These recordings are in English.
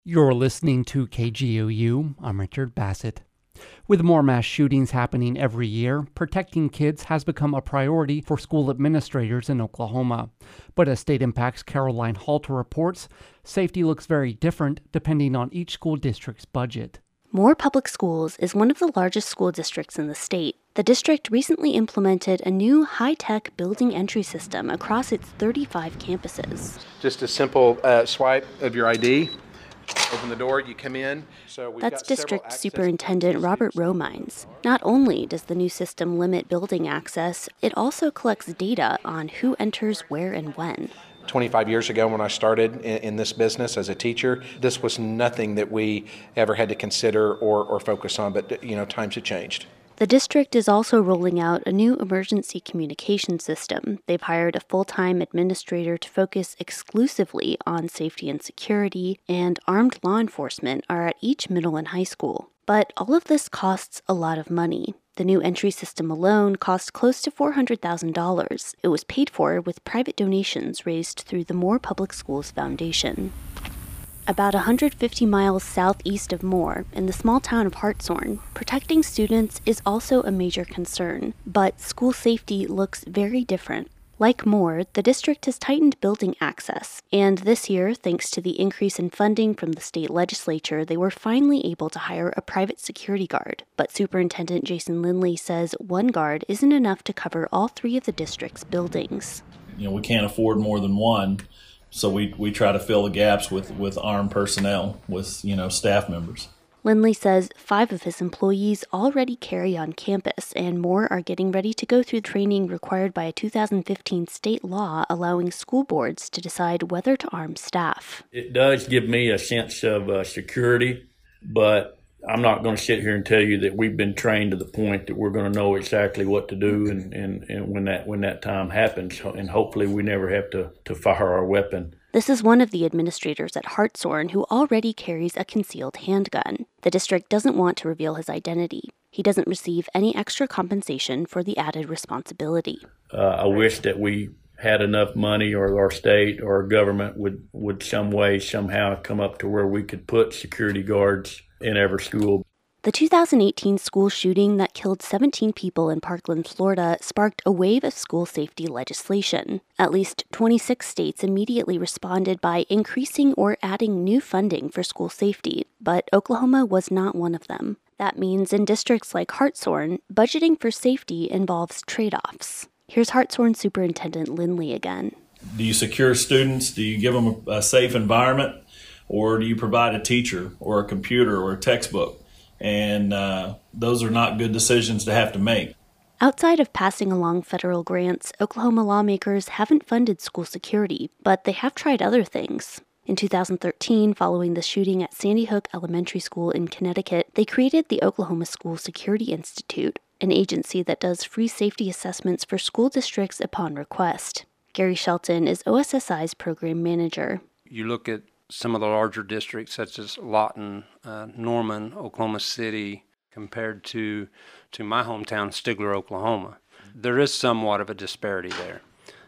You're listening to KGOU. I'm Richard Bassett. With more mass shootings happening every year, protecting kids has become a priority for school administrators in Oklahoma. But as State Impact's Caroline Halter reports, safety looks very different depending on each school district's budget. Moore Public Schools is one of the largest school districts in the state. The district recently implemented a new high-tech building entry system across its 35 campuses. Just a simple swipe of your ID. Open the door, you come in. That's District Superintendent Robert Romines. Not only does the new system limit building access, it also collects data on who enters where and when. 25 years ago when I started in this business as a teacher, this was nothing that we ever had to consider or focus on, but times have changed. The district is also rolling out a new emergency communication system. They've hired a full-time administrator to focus exclusively on safety and security, and armed law enforcement are at each middle and high school. But all of this costs a lot of money. The new entry system alone cost close to $400,000. It was paid for with private donations raised through the Moore Public Schools Foundation. About 150 miles southeast of Moore, in the small town of Hartshorn, protecting students is also a major concern, but school safety looks very different. Like Moore, the district has tightened building access, and this year, thanks to the increase in funding from the state legislature, they were finally able to hire a private security guard. But Superintendent Jason Lindley says one guard isn't enough to cover all three of the district's buildings. We can't afford more than one. So we try to fill the gaps with armed personnel, with, staff members. Lindley says 5 of his employees already carry on campus, and more are getting ready to go through training required by a 2015 state law allowing school boards to decide whether to arm staff. It does give me a sense of security, but I'm not going to sit here and tell you that we've been trained to the point that we're going to know exactly what to do and when that time happens, and hopefully we never have to fire our weapon. This is one of the administrators at Hartshorn who already carries a concealed handgun. The district doesn't want to reveal his identity. He doesn't receive any extra compensation for the added responsibility. I wish that we had enough money, or our state or our government would some way, somehow come up to where we could put security guards in every school. The 2018 school shooting that killed 17 people in Parkland, Florida, sparked a wave of school safety legislation. At least 26 states immediately responded by increasing or adding new funding for school safety, but Oklahoma was not one of them. That means in districts like Hartshorn, budgeting for safety involves trade-offs. Here's Hartshorn Superintendent Lindley again. Do you secure students? Do you give them a safe environment? Or do you provide a teacher or a computer or a textbook? And those are not good decisions to have to make. Outside of passing along federal grants, Oklahoma lawmakers haven't funded school security, but they have tried other things. In 2013, following the shooting at Sandy Hook Elementary School in Connecticut, they created the Oklahoma School Security Institute, an agency that does free safety assessments for school districts upon request. Gary Shelton is OSSI's program manager. You look at some of the larger districts such as Lawton, Norman, Oklahoma City, compared to my hometown, Stigler, Oklahoma. There is somewhat of a disparity there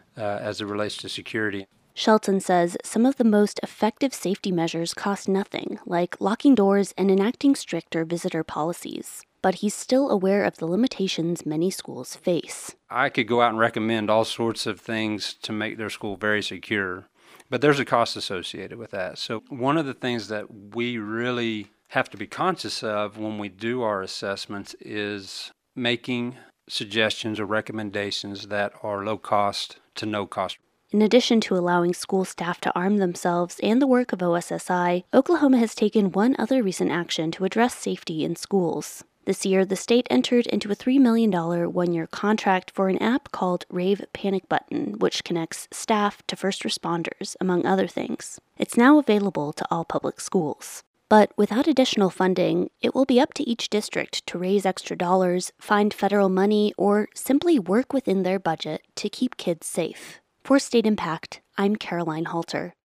as it relates to security. Shelton says some of the most effective safety measures cost nothing, like locking doors and enacting stricter visitor policies. But he's still aware of the limitations many schools face. I could go out and recommend all sorts of things to make their school very secure, but there's a cost associated with that. So one of the things that we really have to be conscious of when we do our assessments is making suggestions or recommendations that are low cost to no cost. In addition to allowing school staff to arm themselves and the work of OSSI, Oklahoma has taken one other recent action to address safety in schools. This year, the state entered into a $3 million one-year contract for an app called Rave Panic Button, which connects staff to first responders, among other things. It's now available to all public schools. But without additional funding, it will be up to each district to raise extra dollars, find federal money, or simply work within their budget to keep kids safe. For State Impact, I'm Caroline Halter.